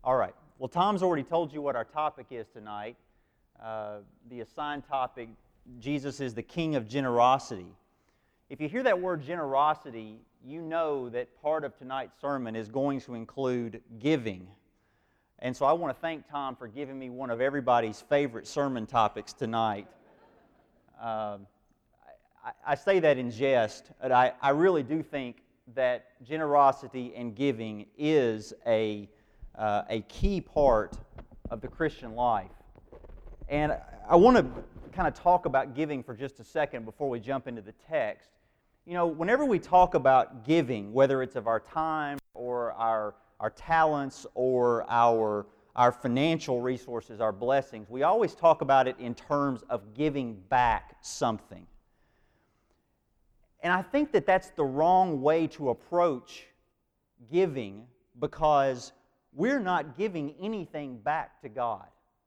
All right. Well, Tom's already told you what our topic is tonight. The assigned topic, Jesus is the King of Generosity. If you hear that word generosity, you know that part of tonight's sermon is going to include giving. And so I want to thank Tom for giving me one of everybody's favorite sermon topics tonight. I say that in jest, but I really do think that generosity and giving is a key part of the Christian life. And I want to kind of talk about giving for just a second before we jump into the text. You know, whenever we talk about giving, whether it's of our time or our talents or our financial resources, our blessings, we always talk about it in terms of giving back something. And I think that that's the wrong way to approach giving, because we're not giving anything back to God.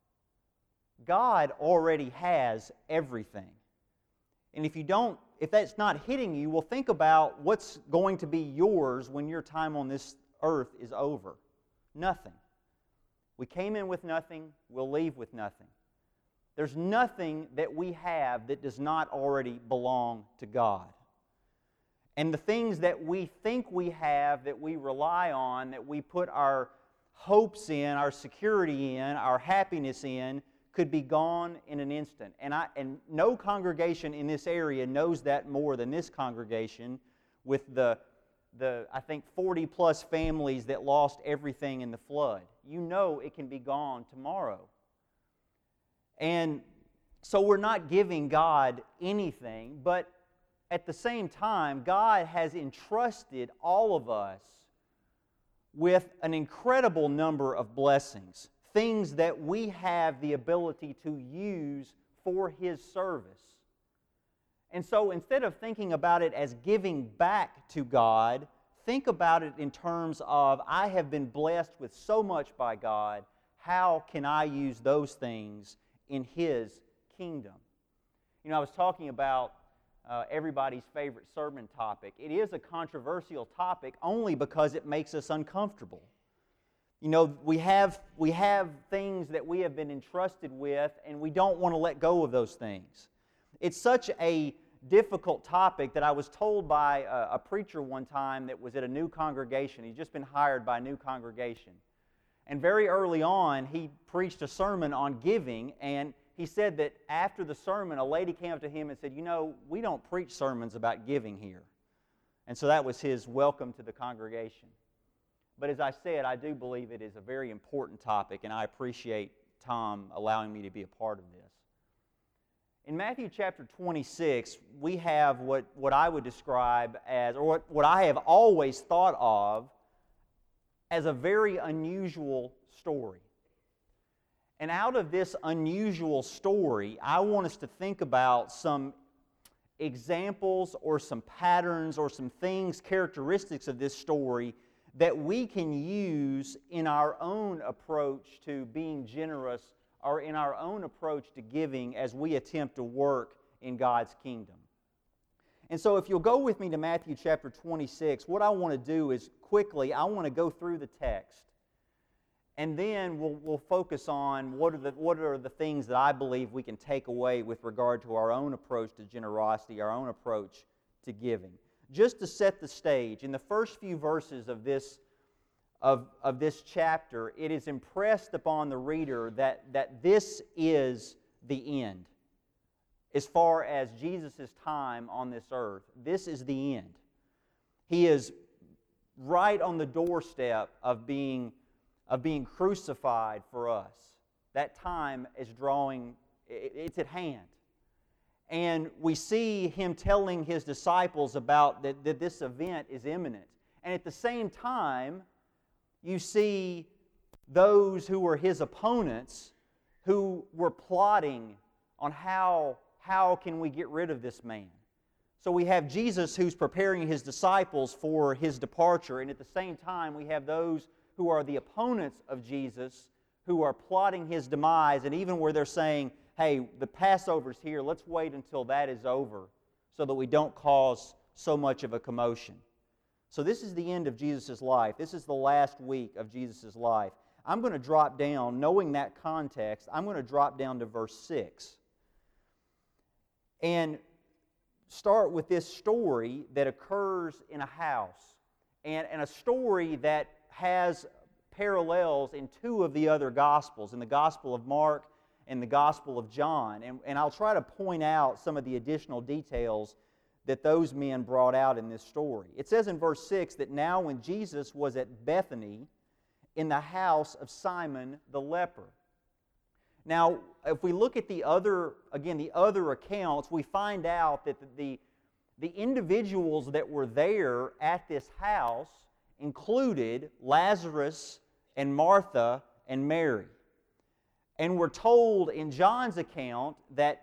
God already has everything. And if that's not hitting you, well, think about what's going to be yours when your time on this earth is over. Nothing. We came in with nothing, we'll leave with nothing. There's nothing that we have that does not already belong to God. And the things that we think we have, that we rely on, that we put our hopes in, our security in, our happiness in, could be gone in an instant. And no congregation in this area knows that more than this congregation, with the I think 40 plus families that lost everything in the flood. You know it can be gone tomorrow. And so we're not giving God anything, but at the same time, God has entrusted all of us with an incredible number of blessings, things that we have the ability to use for His service. And so instead of thinking about it as giving back to God, think about it in terms of, I have been blessed with so much by God, how can I use those things in His kingdom? You know, I was talking about everybody's favorite sermon topic. It is a controversial topic only because it makes us uncomfortable. You know, we have things that we have been entrusted with, and we don't want to let go of those things. It's such a difficult topic that I was told by a preacher one time that was at a new congregation. He'd just been hired by a new congregation. And very early on, he preached a sermon on giving, and he said that after the sermon, a lady came up to him and said, "You know, we don't preach sermons about giving here." And so that was his welcome to the congregation. But as I said, I do believe it is a very important topic, and I appreciate Tom allowing me to be a part of this. In Matthew chapter 26, we have what I would describe as, or what I have always thought of as a very unusual story. And out of this unusual story, I want us to think about some examples or some patterns or some things, characteristics of this story that we can use in our own approach to being generous or in our own approach to giving as we attempt to work in God's kingdom. And so if you'll go with me to Matthew chapter 26, what I want to do is quickly, I want to go through the text. And then we'll focus on what are the things that I believe we can take away with regard to our own approach to generosity, our own approach to giving. Just to set the stage, in the first few verses of this chapter, it is impressed upon the reader that this is the end. As far as Jesus' time on this earth, this is the end. He is right on the doorstep of being crucified for us. That time is it's at hand. And we see Him telling His disciples about that this event is imminent. And at the same time, you see those who were His opponents who were plotting on how can we get rid of this man. So we have Jesus who's preparing His disciples for His departure, and at the same time we have those who are the opponents of Jesus, who are plotting His demise, and even where they're saying, hey, the Passover's here, let's wait until that is over so that we don't cause so much of a commotion. So this is the end of Jesus' life. This is the last week of Jesus' life. I'm going to drop down, knowing that context, I'm going to drop down to verse 6. And start with this story that occurs in a house, and a story that has parallels in two of the other Gospels, in the Gospel of Mark and the Gospel of John. And I'll try to point out some of the additional details that those men brought out in this story. It says in verse 6 that now when Jesus was at Bethany in the house of Simon the leper. Now, if we look at the other accounts, we find out that the individuals that were there at this house included Lazarus and Martha and Mary. And we're told in John's account that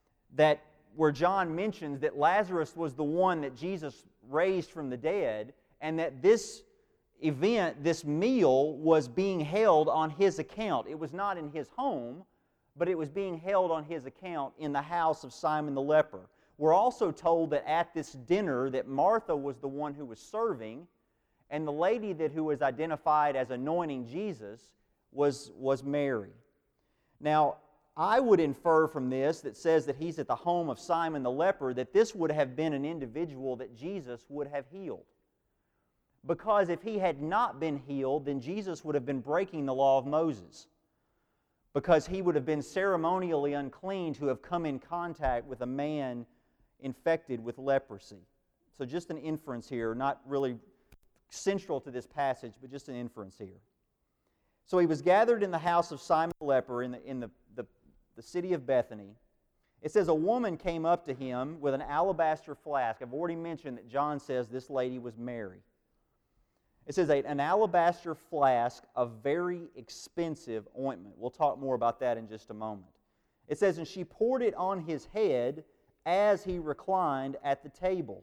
where John mentions that Lazarus was the one that Jesus raised from the dead, and that this event, this meal, was being held on his account. It was not in his home, but it was being held on his account in the house of Simon the leper. We're also told that at this dinner that Martha was the one who was serving, and the lady who was identified as anointing Jesus was Mary. Now, I would infer from this that says that he's at the home of Simon the leper, that this would have been an individual that Jesus would have healed. Because if he had not been healed, then Jesus would have been breaking the law of Moses. Because he would have been ceremonially unclean to have come in contact with a man infected with leprosy. So just an inference here, not really central to this passage, but just an inference here. So he was gathered in the house of Simon the leper in the city of Bethany. It says a woman came up to him with an alabaster flask. I've already mentioned that John says this lady was Mary. It says an alabaster flask of very expensive ointment. We'll talk more about that in just a moment. It says, and she poured it on his head as he reclined at the table.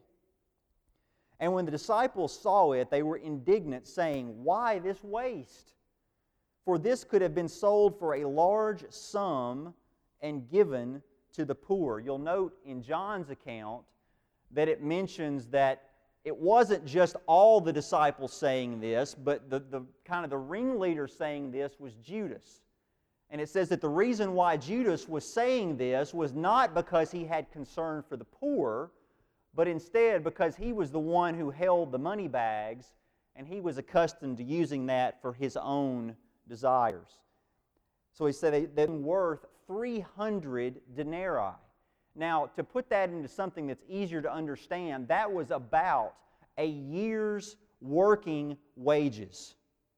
And when the disciples saw it, they were indignant, saying, why this waste? For this could have been sold for a large sum and given to the poor. You'll note in John's account that it mentions that it wasn't just all the disciples saying this, but the ringleader saying this was Judas. And it says that the reason why Judas was saying this was not because he had concern for the poor, but instead because he was the one who held the money bags, and he was accustomed to using that for his own desires. So he said they're worth 300 denarii. Now, to put that into something that's easier to understand, that was about a year's working wages.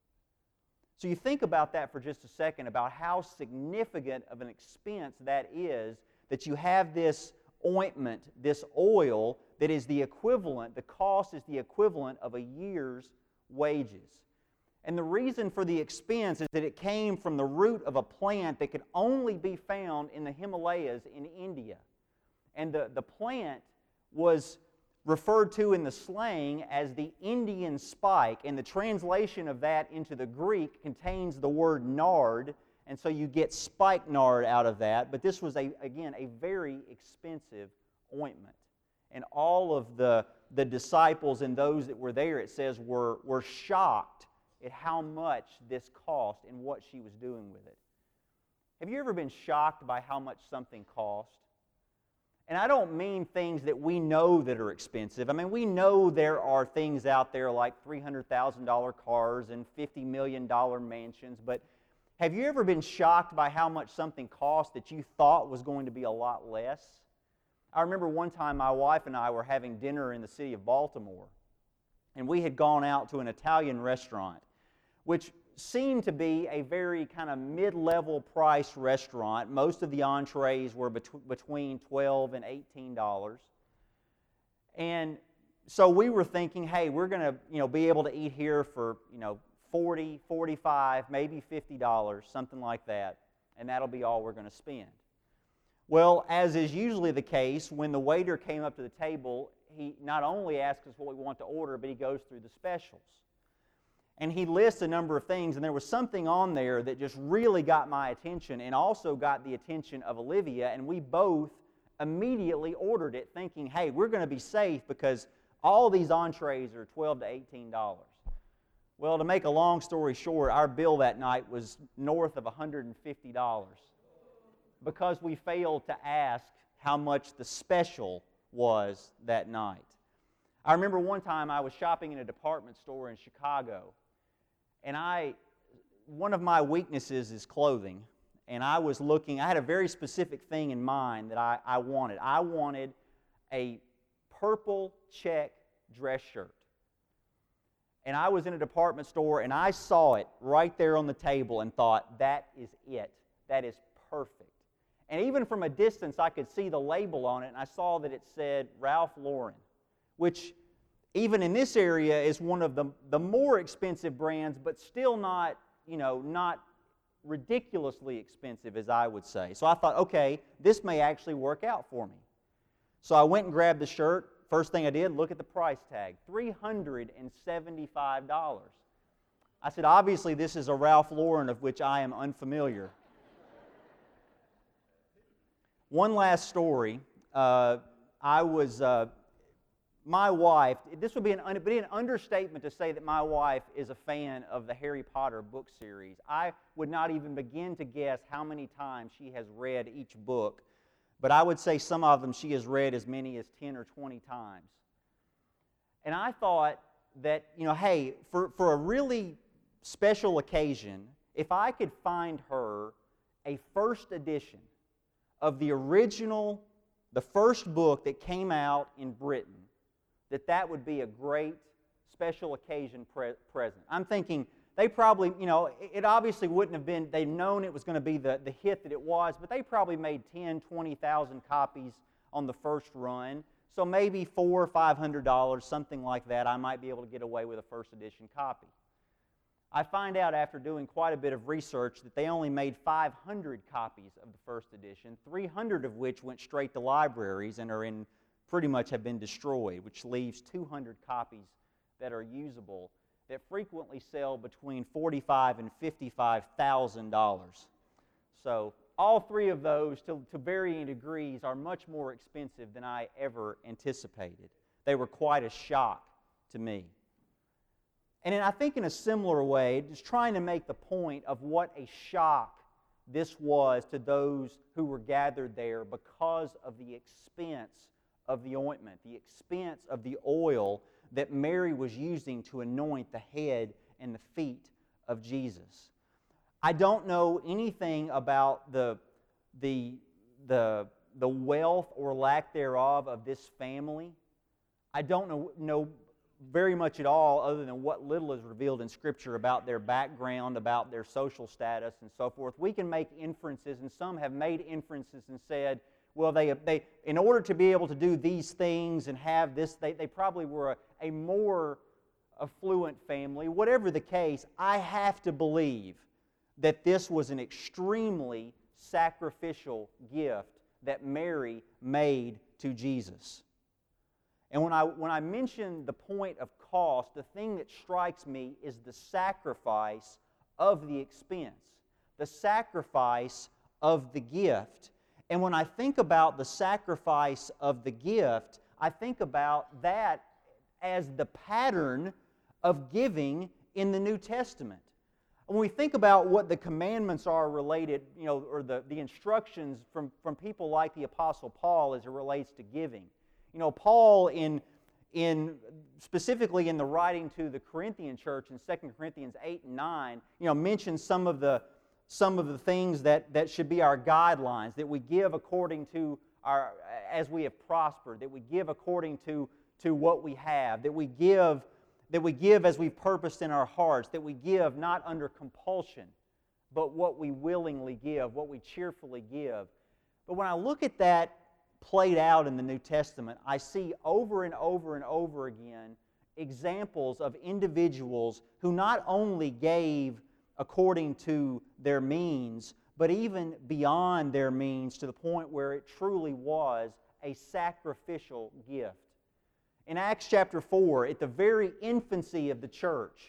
So you think about that for just a second, about how significant of an expense that is, that you have this ointment, this oil, that is the cost is the equivalent of a year's wages. And the reason for the expense is that it came from the root of a plant that could only be found in the Himalayas in India. And the plant was referred to in the slang as the Indian spike, and the translation of that into the Greek contains the word nard, and so you get spikenard out of that. But this was, again, a very expensive ointment. And all of the disciples and those that were there, it says, were shocked at how much this cost and what she was doing with it. Have you ever been shocked by how much something cost? And I don't mean things that we know that are expensive. I mean, we know there are things out there like $300,000 cars and $50 million mansions, but have you ever been shocked by how much something cost that you thought was going to be a lot less? I remember one time my wife and I were having dinner in the city of Baltimore, and we had gone out to an Italian restaurant, which seemed to be a very kind of mid-level price restaurant. Most of the entrees were between $12 and $18. And so we were thinking, hey, we're going to be able to eat here for $40, $45, maybe $50, something like that, and that'll be all we're going to spend. Well, as is usually the case, when the waiter came up to the table, he not only asks us what we want to order, but he goes through the specials. And he lists a number of things, and there was something on there that just really got my attention and also got the attention of Olivia, and we both immediately ordered it thinking, hey, we're going to be safe because all these entrees are $12 to $18. Well, to make a long story short, our bill that night was north of $150 because we failed to ask how much the special was that night. I remember one time I was shopping in a department store in Chicago, and one of my weaknesses is clothing, and I had a very specific thing in mind that I wanted. I wanted a purple check dress shirt. And I was in a department store, and I saw it right there on the table and thought, that is it. That is perfect. And even from a distance, I could see the label on it, and I saw that it said Ralph Lauren, which even in this area is one of the more expensive brands, but still not ridiculously expensive, as I would say. So I thought, okay, this may actually work out for me. So I went and grabbed the shirt. First thing I did, look at the price tag, $375. I said, obviously this is a Ralph Lauren of which I am unfamiliar. One last story. My wife, this would be an understatement to say that my wife is a fan of the Harry Potter book series. I would not even begin to guess how many times she has read each book. But I would say some of them she has read as many as 10 or 20 times. And I thought that, hey, for a really special occasion, if I could find her a first edition of the first book that came out in Britain, that would be a great special occasion present. I'm thinking, they probably, it obviously wouldn't have been, they'd known it was going to be the hit that it was, but they probably made 10,000, 20,000 copies on the first run. So maybe $400 or $500, something like that, I might be able to get away with a first edition copy. I find out after doing quite a bit of research that they only made 500 copies of the first edition, 300 of which went straight to libraries and pretty much have been destroyed, which leaves 200 copies that are usable, that frequently sell between $45,000 and $55,000. So all three of those, to varying degrees, are much more expensive than I ever anticipated. They were quite a shock to me. And I think in a similar way, just trying to make the point of what a shock this was to those who were gathered there because of the expense of the ointment, the expense of the oil that Mary was using to anoint the head and the feet of Jesus. I don't know anything about the wealth or lack thereof of this family. I don't know very much at all other than what little is revealed in Scripture about their background, about their social status, and so forth. We can make inferences, and some have made inferences and said, well, they in order to be able to do these things and have this, they probably were a more affluent family. Whatever the case, I have to believe that this was an extremely sacrificial gift that Mary made to Jesus. And when I mention the point of cost, the thing that strikes me is the sacrifice of the expense, the sacrifice of the gift. And when I think about the sacrifice of the gift, I think about that as the pattern of giving in the New Testament. When we think about what the commandments are related, or the instructions from people like the Apostle Paul as it relates to giving. Paul specifically in the writing to the Corinthian church in 2 Corinthians 8 and 9, mentions some of the things that should be our guidelines, that we give according to as we have prospered, that we give according to what we have, that we give as we've purposed in our hearts, that we give not under compulsion, but what we willingly give, what we cheerfully give. But when I look at that played out in the New Testament, I see over and over and over again examples of individuals who not only gave according to their means, but even beyond their means to the point where it truly was a sacrificial gift. In Acts chapter 4, at the very infancy of the church,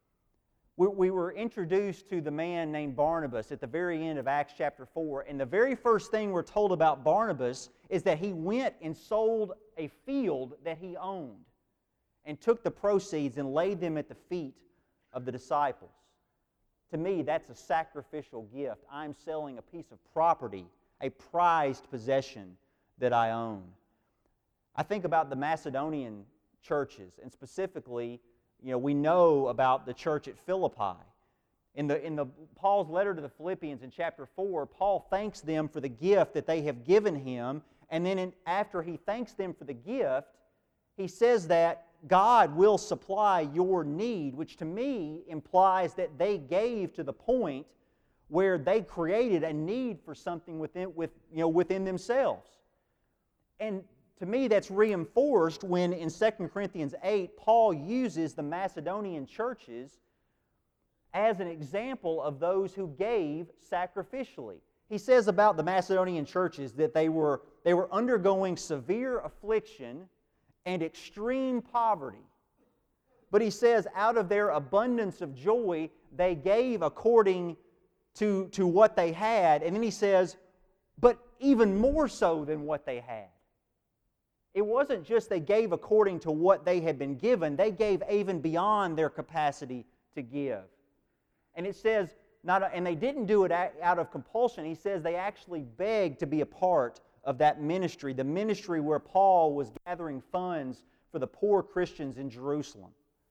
we were introduced to the man named Barnabas at the very end of Acts chapter 4, and the very first thing we're told about Barnabas is that he went and sold a field that he owned and took the proceeds and laid them at the feet of the disciples. To me, that's a sacrificial gift. I'm selling a piece of property, a prized possession that I own. I think about the Macedonian churches, and specifically, we know about the church at Philippi. In the Paul's letter to the Philippians in chapter 4, Paul thanks them for the gift that they have given him, and then after he thanks them for the gift, he says that God will supply your need, which to me implies that they gave to the point where they created a need for something within themselves. And to me, that's reinforced when in 2 Corinthians 8, Paul uses the Macedonian churches as an example of those who gave sacrificially. He says about the Macedonian churches that they were undergoing severe affliction and extreme poverty. But he says out of their abundance of joy, they gave according to what they had. And then he says, but even more so than what they had. It wasn't just they gave according to what they had been given. They gave even beyond their capacity to give. And it says, and they didn't do it out of compulsion. He says they actually begged to be a part of that ministry, the ministry where Paul was gathering funds for the poor Christians in Jerusalem.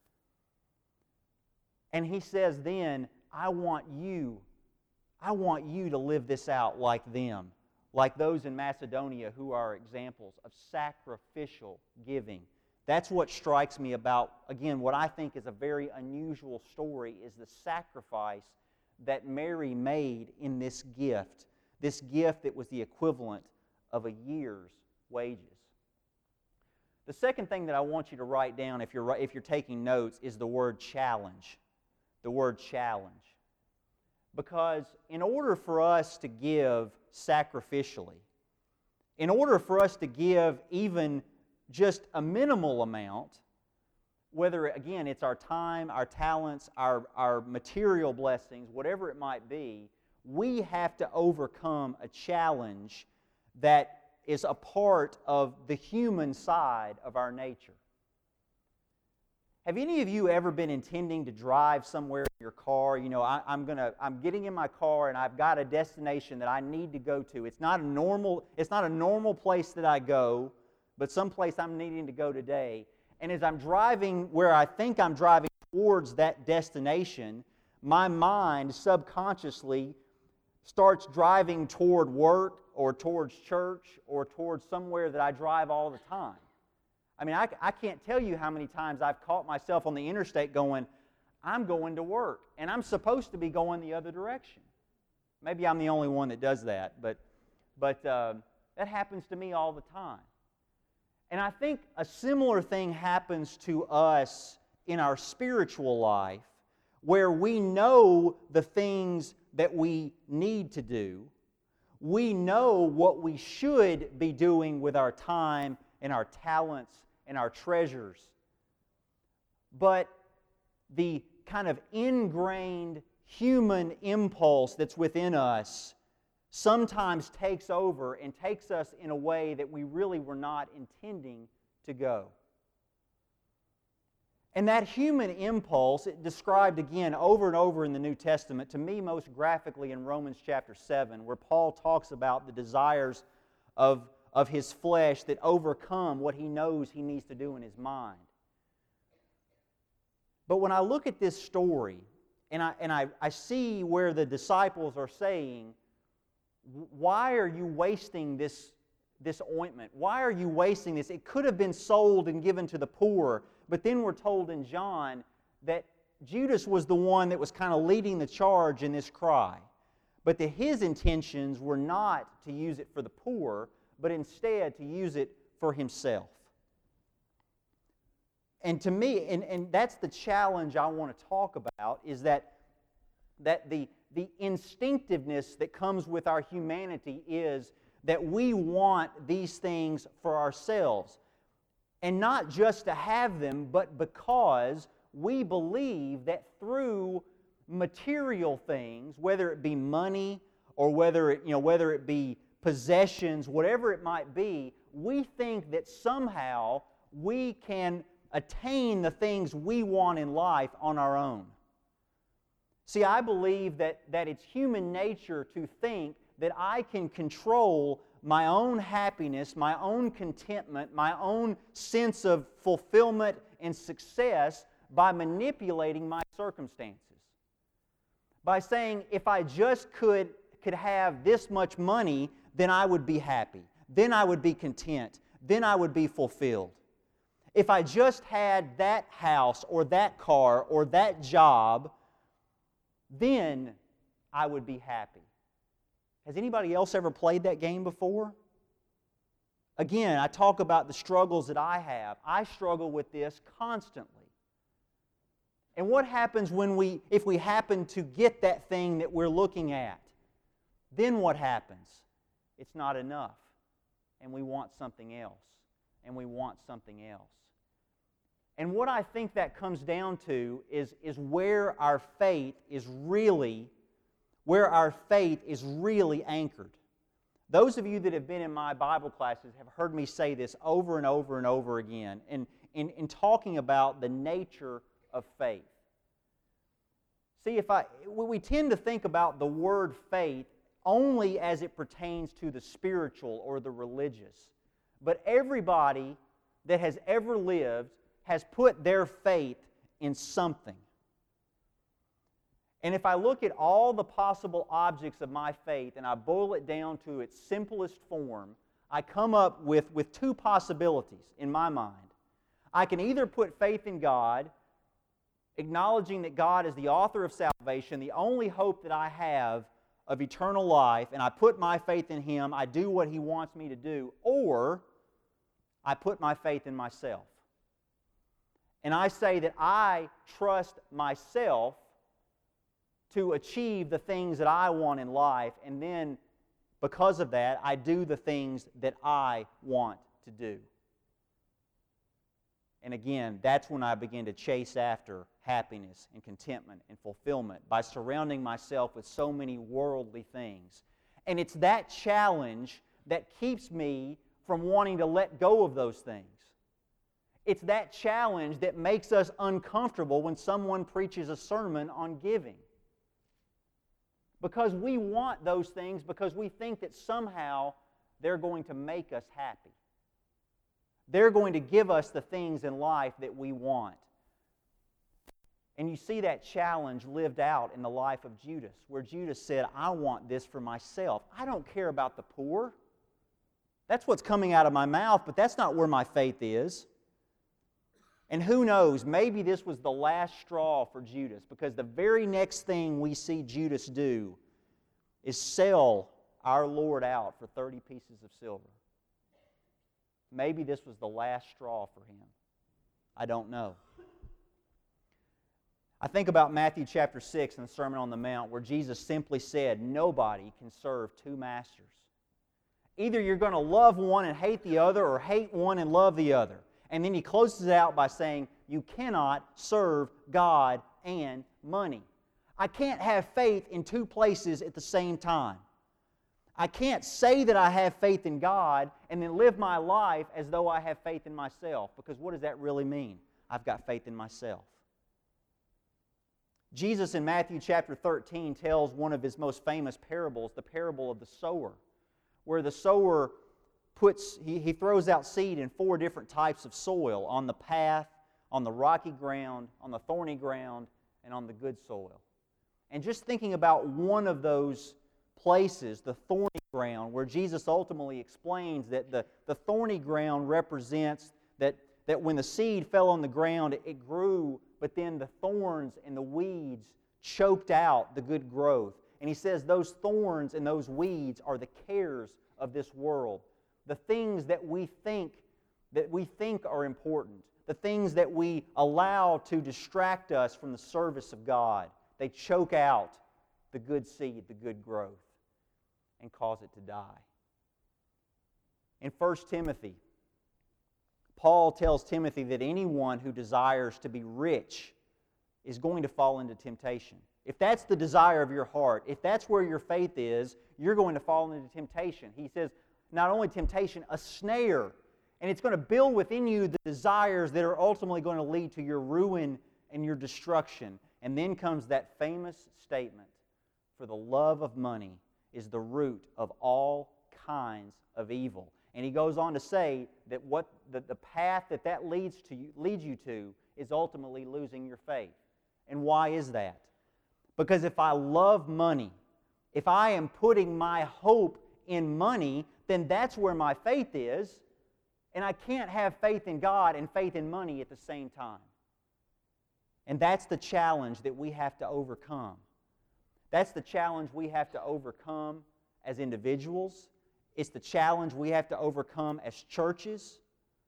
And he says then, I want you to live this out like them, like those in Macedonia who are examples of sacrificial giving. That's what strikes me about, again, what I think is a very unusual story is the sacrifice that Mary made in this gift that was the equivalent of a year's wages. The second thing that I want you to write down if you're taking notes is the word challenge. The word challenge. Because in order for us to give sacrificially, in order for us to give even just a minimal amount, whether, again, it's our time, our talents, our material blessings, whatever it might be, we have to overcome a challenge that is a part of the human side of our nature. Have any of you ever been intending to drive somewhere in your car? I'm getting in my car and I've got a destination that I need to go to. It's not a normal place that I go, but someplace I'm needing to go today. And as I'm driving where I think I'm driving towards that destination, my mind subconsciously starts driving toward work or towards church or towards somewhere that I drive all the time. I mean, I can't tell you how many times I've caught myself on the interstate going, I'm going to work, and I'm supposed to be going the other direction. Maybe I'm the only one that does that, but that happens to me all the time. And I think a similar thing happens to us in our spiritual life, where we know the things that we need to do. We know what we should be doing with our time and our talents and our treasures. But the kind of ingrained human impulse that's within us sometimes takes over and takes us in a way that we really were not intending to go. And that human impulse, it described again over and over in the New Testament, to me most graphically in Romans chapter 7, where Paul talks about the desires of his flesh that overcome what he knows he needs to do in his mind. But when I look at this story, and I see where the disciples are saying, why are you wasting this ointment? Why are you wasting this? It could have been sold and given to the poor. But then we're told in John that Judas was the one that was kind of leading the charge in this cry. But that his intentions were not to use it for the poor, but instead to use it for himself. And to me, and that's the challenge I want to talk about, is that the instinctiveness that comes with our humanity is that we want these things for ourselves. And not just to have them, but because we believe that through material things, whether it be money or whether it be possessions, whatever it might be, we think that somehow we can attain the things we want in life on our own. See, I believe that it's human nature to think that I can control my own happiness, my own contentment, my own sense of fulfillment and success by manipulating my circumstances. By saying, if I just could have this much money, then I would be happy. Then I would be content. Then I would be fulfilled. If I just had that house or that car or that job, then I would be happy. Has anybody else ever played that game before? Again, I talk about the struggles that I have. I struggle with this constantly. And what happens if we happen to get that thing that we're looking at? Then what happens? It's not enough. And we want something else. And we want something else. And what I think that comes down to is where our faith is really anchored. Those of you that have been in my Bible classes have heard me say this over and over and over again in talking about the nature of faith. See, we tend to think about the word faith only as it pertains to the spiritual or the religious. But everybody that has ever lived has put their faith in something. And if I look at all the possible objects of my faith and I boil it down to its simplest form, I come up with two possibilities in my mind. I can either put faith in God, acknowledging that God is the author of salvation, the only hope that I have of eternal life, and I put my faith in Him, I do what He wants me to do, or I put my faith in myself. And I say that I trust myself to achieve the things that I want in life, and then because of that, I do the things that I want to do. And again, that's when I begin to chase after happiness and contentment and fulfillment by surrounding myself with so many worldly things. And it's that challenge that keeps me from wanting to let go of those things. It's that challenge that makes us uncomfortable when someone preaches a sermon on giving. Because we want those things because we think that somehow they're going to make us happy. They're going to give us the things in life that we want. And you see that challenge lived out in the life of Judas, where Judas said, I want this for myself. I don't care about the poor. That's what's coming out of my mouth, but that's not where my faith is. And who knows, maybe this was the last straw for Judas, because the very next thing we see Judas do is sell our Lord out for 30 pieces of silver. Maybe this was the last straw for him. I don't know. I think about Matthew chapter 6 in the Sermon on the Mount, where Jesus simply said, nobody can serve two masters. Either you're going to love one and hate the other, or hate one and love the other. And then he closes it out by saying, you cannot serve God and money. I can't have faith in two places at the same time. I can't say that I have faith in God and then live my life as though I have faith in myself, because what does that really mean? I've got faith in myself. Jesus in Matthew chapter 13 tells one of His most famous parables, the parable of the sower, where the sower he throws out seed in 4 different types of soil: on the path, on the rocky ground, on the thorny ground, and on the good soil. And just thinking about one of those places, the thorny ground, where Jesus ultimately explains that the thorny ground represents that when the seed fell on the ground, it grew, but then the thorns and the weeds choked out the good growth. And He says those thorns and those weeds are the cares of this world. The things that we think are important, the things that we allow to distract us from the service of God, they choke out the good seed, the good growth, and cause it to die. In 1 Timothy, Paul tells Timothy that anyone who desires to be rich is going to fall into temptation. If that's the desire of your heart, if that's where your faith is, you're going to fall into temptation. He says, not only temptation, a snare. And it's going to build within you the desires that are ultimately going to lead to your ruin and your destruction. And then comes that famous statement, "For the love of money is the root of all kinds of evil." And he goes on to say that the path that leads you to is ultimately losing your faith. And why is that? Because if I love money, if I am putting my hope in money, then that's where my faith is, and I can't have faith in God and faith in money at the same time. And that's the challenge that we have to overcome. That's the challenge we have to overcome as individuals. It's the challenge we have to overcome as churches.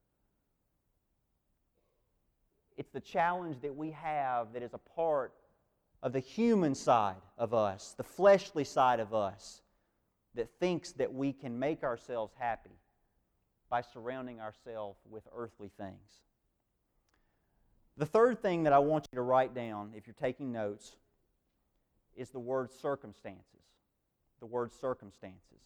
It's the challenge that we have that is a part of the human side of us, the fleshly side of us, that thinks that we can make ourselves happy by surrounding ourselves with earthly things. The third thing that I want you to write down, if you're taking notes, is the word circumstances. The word circumstances.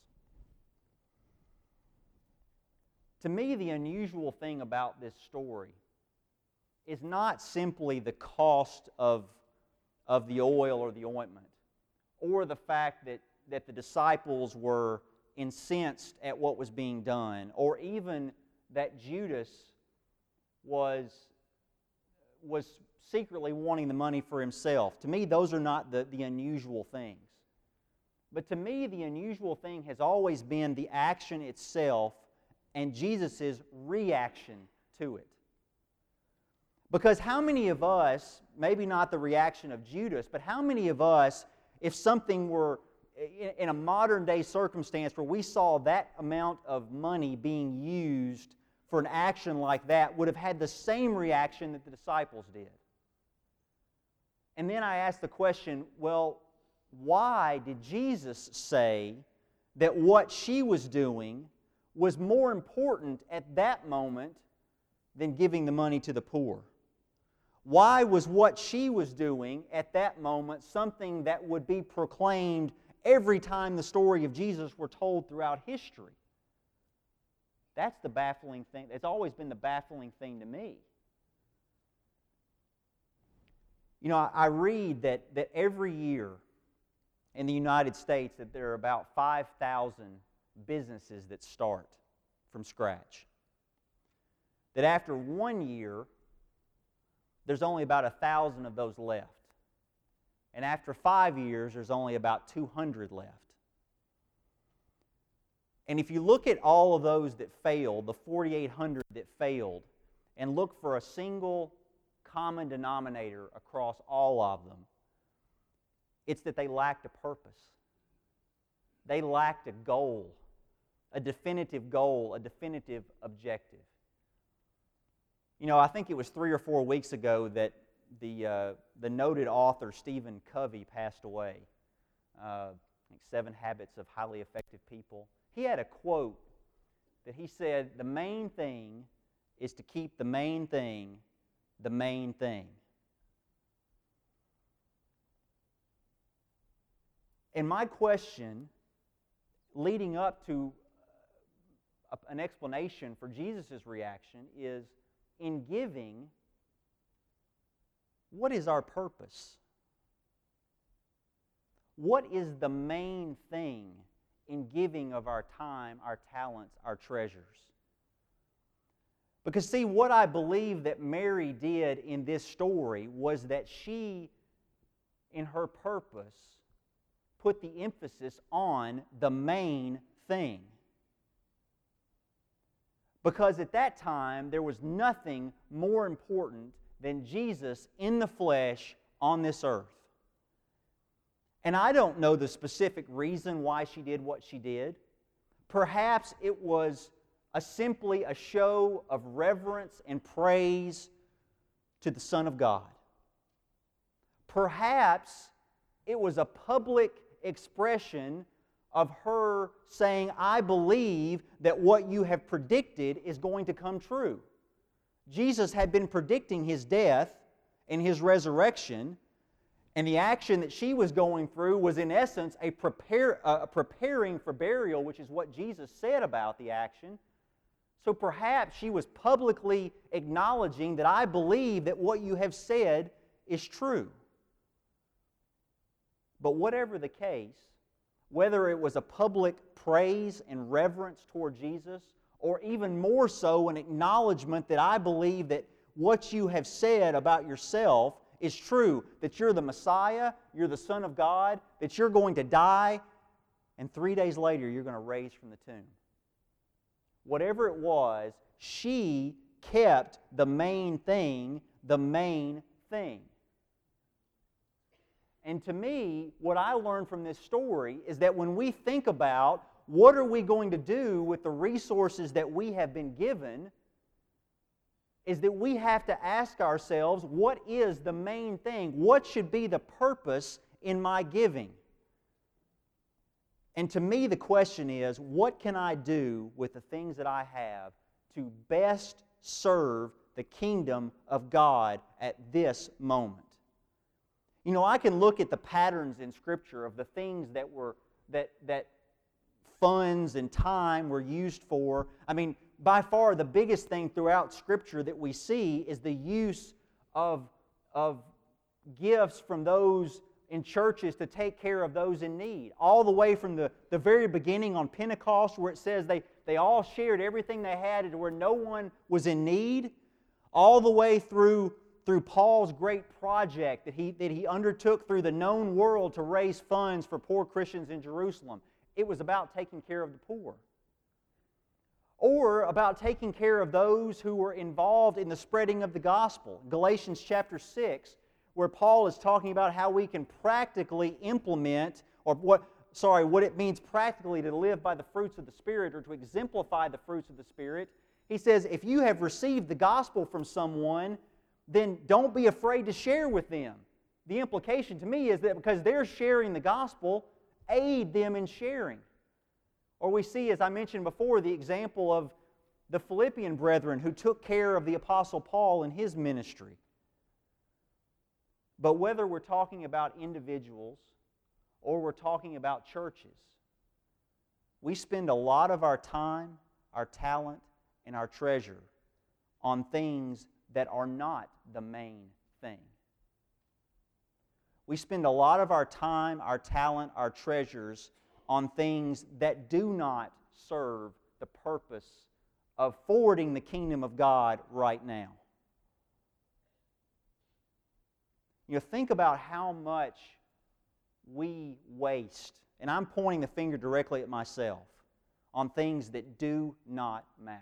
To me, the unusual thing about this story is not simply the cost of the oil or the ointment, or the fact that the disciples were incensed at what was being done, or even that Judas was secretly wanting the money for himself. To me, those are not the unusual things. But to me, the unusual thing has always been the action itself and Jesus' reaction to it. Because how many of us, maybe not the reaction of Judas, but how many of us, if something were in a modern day circumstance where we saw that amount of money being used for an action like that, would have had the same reaction that the disciples did? And then I ask the question, well, why did Jesus say that what she was doing was more important at that moment than giving the money to the poor? Why was what she was doing at that moment something that would be proclaimed every time the story of Jesus were told throughout history? That's the baffling thing. It's always been the baffling thing to me. You know, I read that every year in the United States that there are about 5,000 businesses that start from scratch. That after 1 year, there's only about 1,000 of those left. And after 5 years, there's only about 200 left. And if you look at all of those that failed, the 4,800 that failed, and look for a single common denominator across all of them, it's that they lacked a purpose. They lacked a goal, a definitive objective. You know, I think it was 3 or 4 weeks ago that the noted author Stephen Covey passed away. I think 7 Habits of Highly Effective People. He had a quote that he said, "The main thing is to keep the main thing the main thing." And my question, leading up to an explanation for Jesus' reaction, is, in giving, what is our purpose? What is the main thing in giving of our time, our talents, our treasures? Because see, what I believe that Mary did in this story was that she, in her purpose, put the emphasis on the main thing. Because at that time, there was nothing more important than Jesus in the flesh on this earth. And I don't know the specific reason why she did what she did. Perhaps it was simply a show of reverence and praise to the Son of God. Perhaps it was a public expression of her saying, "I believe that what you have predicted is going to come true." Jesus had been predicting His death and His resurrection, and the action that she was going through was in essence a preparing for burial, which is what Jesus said about the action. So perhaps she was publicly acknowledging that, "I believe that what you have said is true." But whatever the case, whether it was a public praise and reverence toward Jesus, or even more so an acknowledgement that I believe that what you have said about yourself is true, that you're the Messiah, you're the Son of God, that you're going to die, and 3 days later you're going to raise from the tomb. Whatever it was, she kept the main thing the main thing. And to me, what I learned from this story is that when we think about what are we going to do with the resources that we have been given, is that we have to ask ourselves, what is the main thing? What should be the purpose in my giving? And to me, the question is, what can I do with the things that I have to best serve the kingdom of God at this moment? You know, I can look at the patterns in Scripture of the things that funds and time were used for. I mean, by far the biggest thing throughout Scripture that we see is the use of gifts from those in churches to take care of those in need. All the way from the very beginning on Pentecost, where it says they all shared everything they had to where no one was in need, all the way through Paul's great project that he undertook through the known world to raise funds for poor Christians in Jerusalem. It was about taking care of the poor. Or about taking care of those who were involved in the spreading of the gospel. Galatians chapter 6, where Paul is talking about how we can practically implement, or what it means practically to live by the fruits of the Spirit, or to exemplify the fruits of the Spirit. He says, if you have received the gospel from someone, then don't be afraid to share with them. The implication to me is that because they're sharing the gospel, aid them in sharing. Or we see, as I mentioned before, the example of the Philippian brethren who took care of the Apostle Paul in his ministry. But whether we're talking about individuals or we're talking about churches, we spend a lot of our time, our talent, and our treasure on things that are not the main thing. We spend a lot of our time, our talent, our treasures on things that do not serve the purpose of forwarding the kingdom of God right now. You know, think about how much we waste, and I'm pointing the finger directly at myself, on things that do not matter.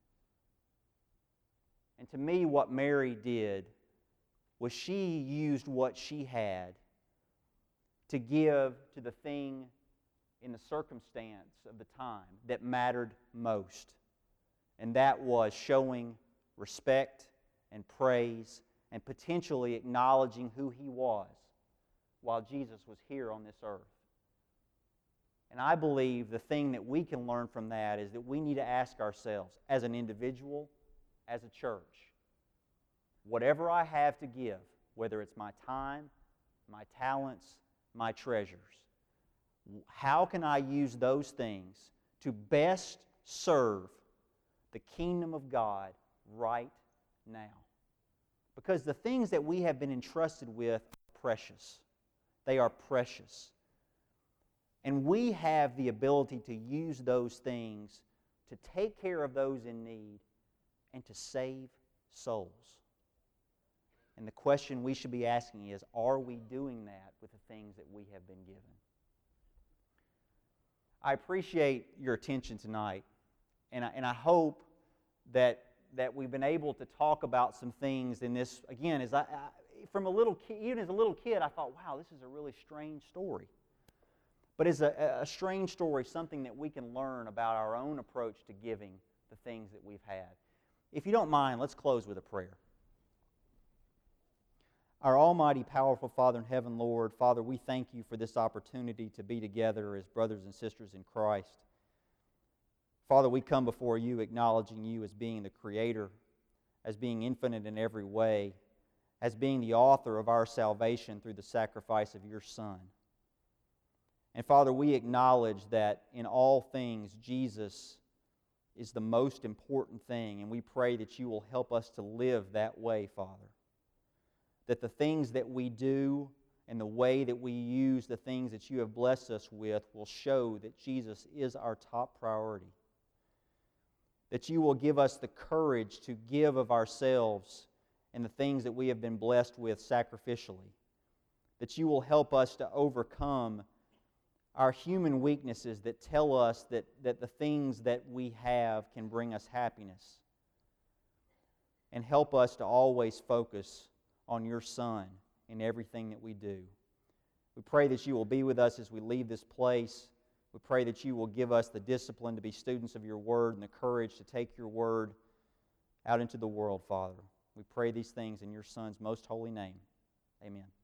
And to me, what Mary did was she used what she had to give to the thing in the circumstance of the time that mattered most. And that was showing respect and praise and potentially acknowledging who He was while Jesus was here on this earth. And I believe the thing that we can learn from that is that we need to ask ourselves, as an individual, as a church, whatever I have to give, whether it's my time, my talents, my treasures, how can I use those things to best serve the kingdom of God right now? Because the things that we have been entrusted with are precious. They are precious. And we have the ability to use those things to take care of those in need and to save souls. And the question we should be asking is, are we doing that with the things that we have been given? I appreciate your attention tonight, and I hope that we've been able to talk about some things in this. Again, as from a little kid, even as a little kid, I thought, wow, this is a really strange story. But as a strange story, something that we can learn about our own approach to giving the things that we've had. If you don't mind, let's close with a prayer. Our almighty, powerful Father in heaven, Lord, Father, we thank You for this opportunity to be together as brothers and sisters in Christ. Father, we come before You acknowledging You as being the Creator, as being infinite in every way, as being the author of our salvation through the sacrifice of Your Son. And Father, we acknowledge that in all things, Jesus is the most important thing, and we pray that You will help us to live that way, Father. That the things that we do and the way that we use the things that you have blessed us with will show that Jesus is our top priority. That you will give us the courage to give of ourselves and the things that we have been blessed with sacrificially. That you will help us to overcome our human weaknesses that tell us that the things that we have can bring us happiness. And help us to always focus on your Son in everything that we do. We pray that you will be with us as we leave this place. We pray that you will give us the discipline to be students of your Word and the courage to take your Word out into the world, Father. We pray these things in your Son's most holy name. Amen.